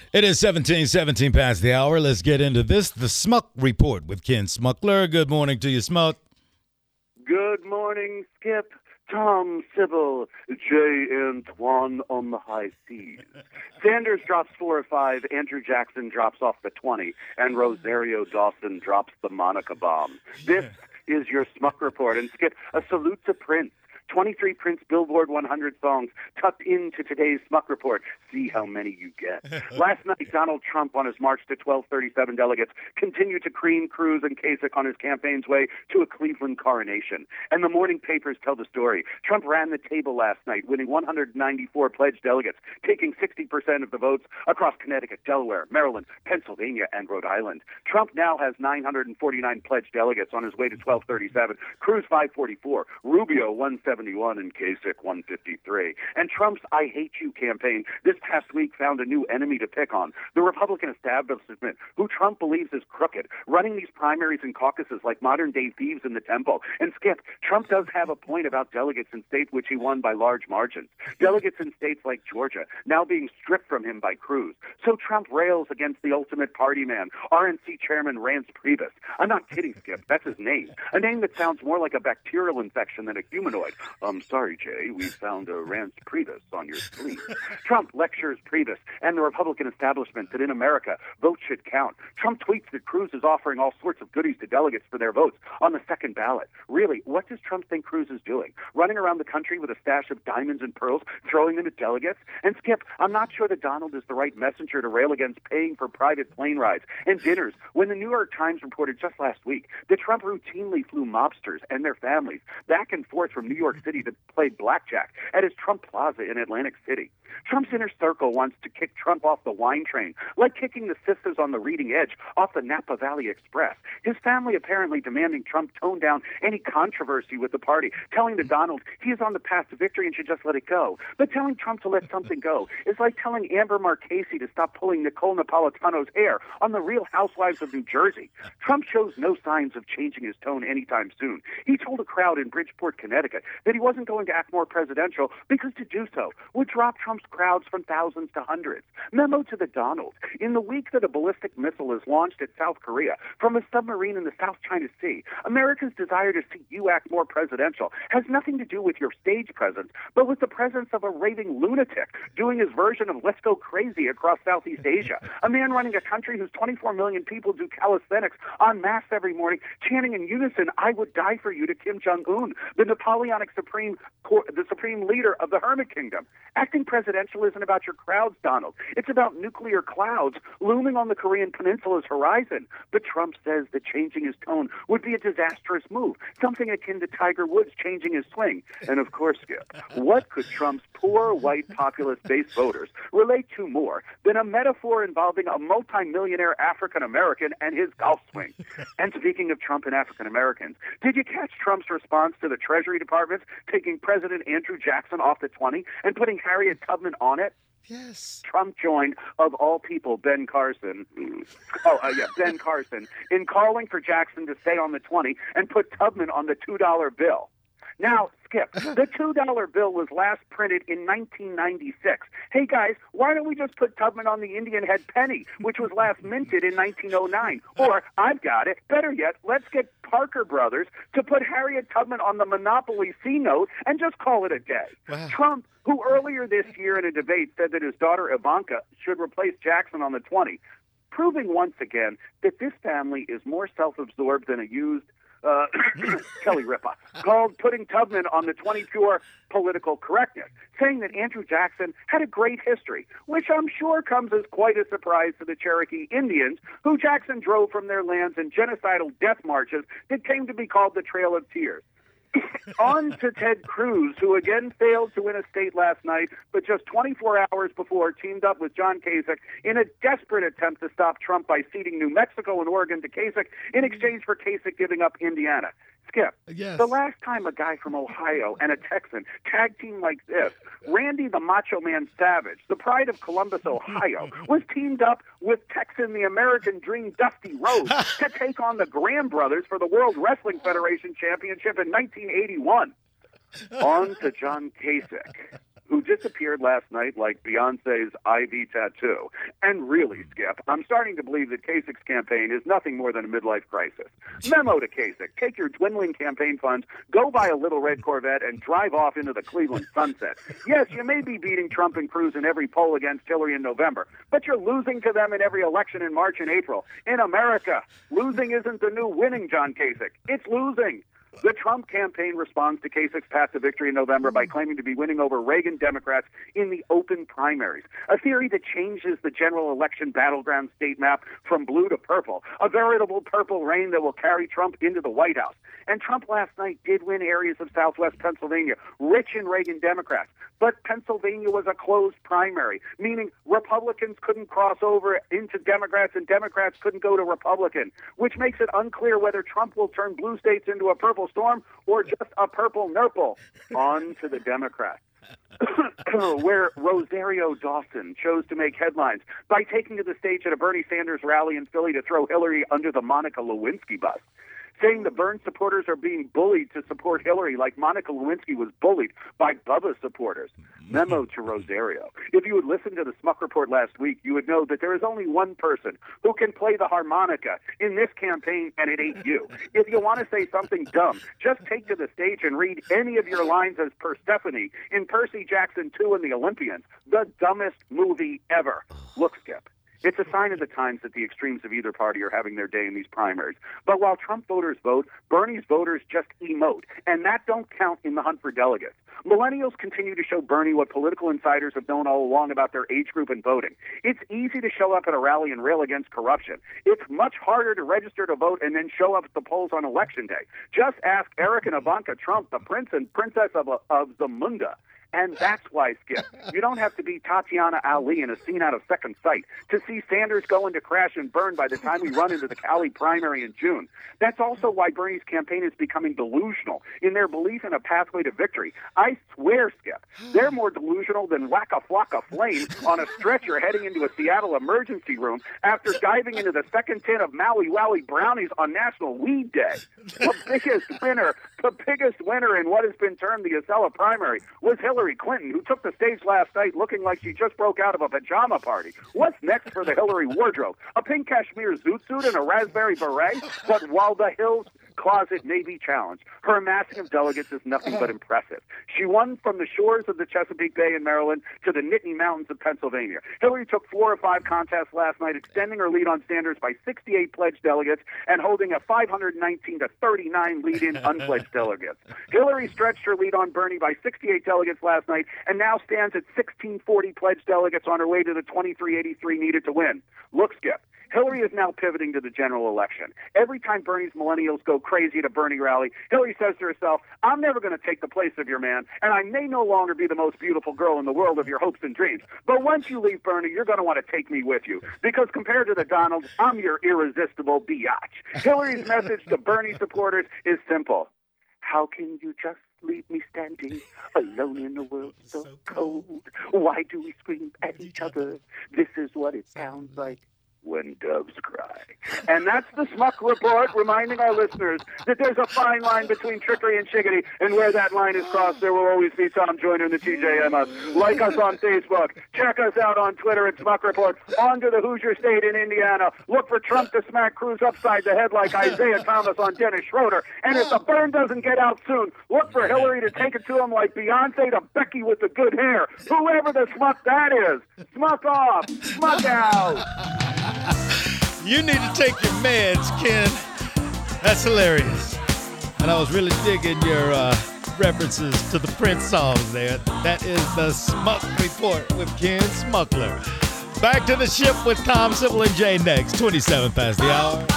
It is 17 past the hour. Let's get into this. The Smuck Report with Ken Smuckler. Good morning to you, Smuck. Good morning, Skip. Tom Sybil, J. Antoine on the high seas. Sanders drops 4 or 5, Andrew Jackson drops off the 20, and Rosario Dawson drops the Monica bomb. This is your Smuck Report. And Skip, a salute to Prince. 23 Prince Billboard 100 songs tucked into today's Smuck Report. See how many you get. Last night, Donald Trump, on his march to 1237 delegates, continued to cream Cruz and Kasich on his campaign's way to a Cleveland coronation. And the morning papers tell the story. Trump ran the table last night, winning 194 pledged delegates, taking 60% of the votes across Connecticut, Delaware, Maryland, Pennsylvania, and Rhode Island. Trump now has 949 pledged delegates on his way to 1237. Cruz 544, Rubio 171, and Kasich 153. And Trump's I Hate You campaign this past week found a new enemy to pick on, the Republican establishment, who Trump believes is crooked, running these primaries and caucuses like modern-day thieves in the temple. And Skip, Trump does have a point about delegates in states which he won by large margins. Delegates in states like Georgia now being stripped from him by Cruz. So Trump rails against the ultimate party man, RNC Chairman Rance Priebus. I'm not kidding, Skip. That's his name. A name that sounds more like a bacterial infection than a humanoid. Sorry, Jay, we found a Rance Priebus on your sleeve. Trump lectures Priebus and the Republican establishment that in America, votes should count. Trump tweets that Cruz is offering all sorts of goodies to delegates for their votes on the second ballot. Really, what does Trump think Cruz is doing? Running around the country with a stash of diamonds and pearls, throwing them at delegates? And Skip, I'm not sure that Donald is the right messenger to rail against paying for private plane rides and dinners when the New York Times reported just last week that Trump routinely flew mobsters and their families back and forth from New York City to play blackjack at his Trump Plaza in Atlantic City. Trump's inner circle wants to kick Trump off the wine train, like kicking the sisters on the Reading Edge off the Napa Valley Express. His family apparently demanding Trump tone down any controversy with the party, telling the Donald he is on the path to victory and should just let it go. But telling Trump to let something go is like telling Amber Marchese to stop pulling Nicole Napolitano's hair on The Real Housewives of New Jersey. Trump shows no signs of changing his tone anytime soon. He told a crowd in Bridgeport, Connecticut, that he wasn't going to act more presidential because to do so would drop Trump's crowds from thousands to hundreds. Memo to the Donald. In the week that a ballistic missile is launched at South Korea from a submarine in the South China Sea, America's desire to see you act more presidential has nothing to do with your stage presence, but with the presence of a raving lunatic doing his version of Let's Go Crazy across Southeast Asia. A man running a country whose 24 million people do calisthenics en masse every morning, chanting in unison, I would die for you, to Kim Jong-un, the Napoleonic the supreme leader of the Hermit Kingdom. Acting presidential isn't about your crowds, Donald. It's about nuclear clouds looming on the Korean Peninsula's horizon. But Trump says that changing his tone would be a disastrous move, something akin to Tiger Woods changing his swing. And of course, Skip, what could Trump's poor white populist base voters relate to more than a metaphor involving a multimillionaire African-American and his golf swing? And speaking of Trump and African-Americans, did you catch Trump's response to the Treasury Department taking President Andrew Jackson off the 20 and putting Harriet Tubman on it? Yes. Trump joined, of all people, Ben Carson, in calling for Jackson to stay on the 20 and put Tubman on the $2 bill. Now, Skip, the $2 bill was last printed in 1996. Hey, guys, why don't we just put Tubman on the Indian head penny, which was last minted in 1909? Or, I've got it, better yet, let's get Parker Brothers to put Harriet Tubman on the Monopoly C note and just call it a day. Wow. Trump, who earlier this year in a debate said that his daughter Ivanka should replace Jackson on the 20, proving once again that this family is more self-absorbed than a used Kelly Ripa, called putting Tubman on the 20 pure political correctness, saying that Andrew Jackson had a great history, which I'm sure comes as quite a surprise to the Cherokee Indians, who Jackson drove from their lands in genocidal death marches that came to be called the Trail of Tears. On to Ted Cruz, who again failed to win a state last night, but just 24 hours before teamed up with John Kasich in a desperate attempt to stop Trump by ceding New Mexico and Oregon to Kasich in exchange for Kasich giving up Indiana. Skip, yes. The last time a guy from Ohio and a Texan tag team like this, Randy the Macho Man Savage, the pride of Columbus, Ohio, was teamed up with Texan the American Dream Dusty Rhodes to take on the Graham Brothers for the World Wrestling Federation Championship in 1981. On to John Kasich, who disappeared last night like Beyonce's IV tattoo. And really, Skip, I'm starting to believe that Kasich's campaign is nothing more than a midlife crisis. Memo to Kasich, take your dwindling campaign funds, go buy a little red Corvette, and drive off into the Cleveland sunset. Yes, you may be beating Trump and Cruz in every poll against Hillary in November, but you're losing to them in every election in March and April. In America, losing isn't the new winning, John Kasich. It's losing. The Trump campaign responds to Kasich's path to victory in November by claiming to be winning over Reagan Democrats in the open primaries, a theory that changes the general election battleground state map from blue to purple, a veritable purple rain that will carry Trump into the White House. And Trump last night did win areas of southwest Pennsylvania, rich in Reagan Democrats. But Pennsylvania was a closed primary, meaning Republicans couldn't cross over into Democrats and Democrats couldn't go to Republican, which makes it unclear whether Trump will turn blue states into a purple storm or just a purple nurple. On to the Democrats. Where Rosario Dawson chose to make headlines by taking to the stage at a Bernie Sanders rally in Philly to throw Hillary under the Monica Lewinsky bus, saying the Byrne supporters are being bullied to support Hillary like Monica Lewinsky was bullied by Bubba supporters. Memo to Rosario. If you had listened to the Smuck Report last week, you would know that there is only one person who can play the harmonica in this campaign, and it ain't you. If you want to say something dumb, just take to the stage and read any of your lines as Persephone in Percy Jackson 2 and the Olympians, the dumbest movie ever. Look, Skip. It's a sign of the times that the extremes of either party are having their day in these primaries. But while Trump voters vote, Bernie's voters just emote, and that don't count in the hunt for delegates. Millennials continue to show Bernie what political insiders have known all along about their age group and voting. It's easy to show up at a rally and rail against corruption. It's much harder to register to vote and then show up at the polls on Election Day. Just ask Eric and Ivanka Trump, the prince and princess of Zamunda. And that's why, Skip, you don't have to be Tatiana Ali in a scene out of Second Sight to see Sanders going to crash and burn by the time we run into the Cali primary in June. That's also why Bernie's campaign is becoming delusional in their belief in a pathway to victory. I swear, Skip, they're more delusional than Waka Flocka Flame on a stretcher heading into a Seattle emergency room after diving into the second tin of Maui Wowie brownies on National Weed Day. The biggest winner in what has been termed the Acela primary was Hillary Clinton, who took the stage last night looking like she just broke out of a pajama party. What's next for the Hillary wardrobe? A pink cashmere zoot suit and a raspberry beret? But while the Hills closet may be challenged, her amassing of delegates is nothing but impressive. She won from the shores of the Chesapeake Bay in Maryland to the Nittany Mountains of Pennsylvania. Hillary took 4 of 5 contests last night, extending her lead on Sanders by 68 pledged delegates and holding a 519-39 lead in unpledged delegates. Hillary stretched her lead on Bernie by 68 delegates last night and now stands at 1640 pledged delegates on her way to the 2383 needed to win. Look, Skip, Hillary is now pivoting to the general election. Every time Bernie's millennials go crazy at a Bernie rally, Hillary says to herself, I'm never going to take the place of your man, and I may no longer be the most beautiful girl in the world of your hopes and dreams. But once you leave Bernie, you're going to want to take me with you, because compared to the Donald, I'm your irresistible biatch. Hillary's message to Bernie supporters is simple. How can you just leave me standing alone in a world so cold? Why do we scream at each other? This is what it sounds like when doves cry. And that's the Smuck Report, reminding our listeners that there's a fine line between trickery and chickadee, and where that line is crossed, there will always be Tom Joyner and the TJMS. Like us on Facebook. Check us out on Twitter at Smuck Report. On to the Hoosier State in Indiana. Look for Trump to smack Cruz upside the head like Isaiah Thomas on Dennis Schroeder. And if the burn doesn't get out soon, look for Hillary to take it to him like Beyonce to Becky with the good hair. Whoever the Smuck that is. Smuck off. Smuck out. You need to take your meds, Ken. That's hilarious. And I was really digging your references to the Prince songs there. That is the Smuck Report with Ken Smuckler. Back to the ship with Tom Sibyl and Jay next. 27 past the hour.